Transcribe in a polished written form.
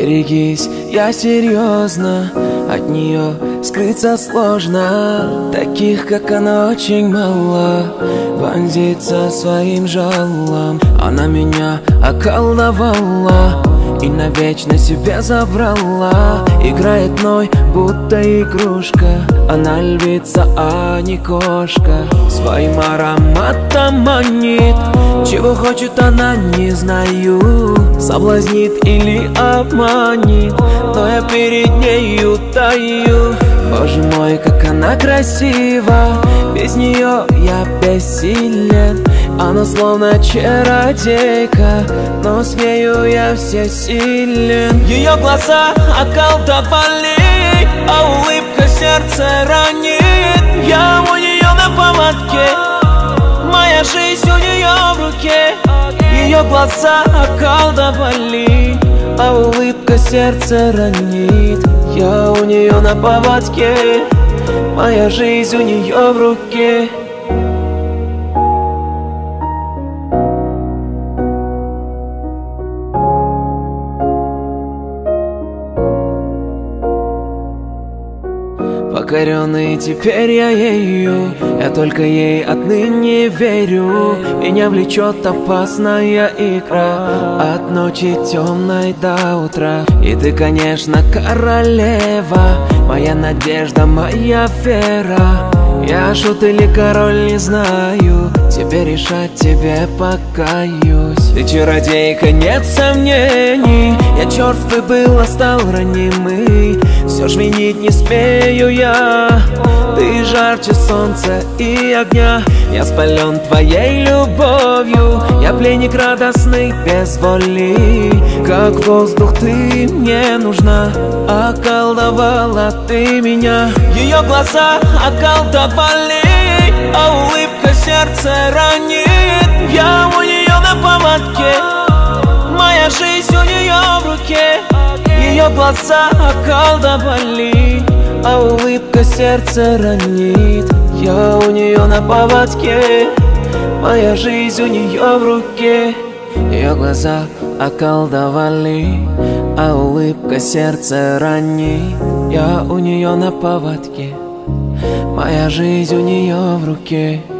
Берегись, я серьезно, от нее скрыться сложно. Таких, как она, очень мало, вонзится своим жалом. Она меня околдовала и навечно себе забрала. Играет мной, будто игрушка. Она львица, а не кошка. Своим ароматом манит. Чего хочет она, не знаю. Соблазнит или обманет, но я перед нею таю. Боже мой, как она красива. Без нее я бессилен. Она словно чародейка, но с нею я всесилен. Ее глаза околдовали, а улыбка сердце ранит. Я у нее на поводке, моя жизнь у нее в руке. Ее глаза околдовали, а улыбка сердце ранит. Я у нее на поводке, моя жизнь у нее в руке. Покоренный теперь я ею, я только ей отныне верю. Меня влечет опасная игра, от ночи темной до утра. И ты, конечно, королева, моя надежда, моя вера. Я шут или король, не знаю, тебе решать, тебе покаюсь. Ты чародейка, нет сомнений, я черствый был, а стал ранимый. Все ж винить не смею я, ты жарче солнца и огня. Я спален твоей любовью, я пленник радостный без воли. Как воздух ты мне нужна, околдовала ты меня. Ее глаза околдовали, а улыбка сердце ранит. Я у нее на поводке, моя жизнь у нее в руке. Ее глаза околдовали, а улыбка сердце ранит. Я у нее на поводке, моя жизнь у нее в руке. Ее глаза околдовали, а улыбка сердце ранит. Я у нее на поводке, моя жизнь у нее в руке.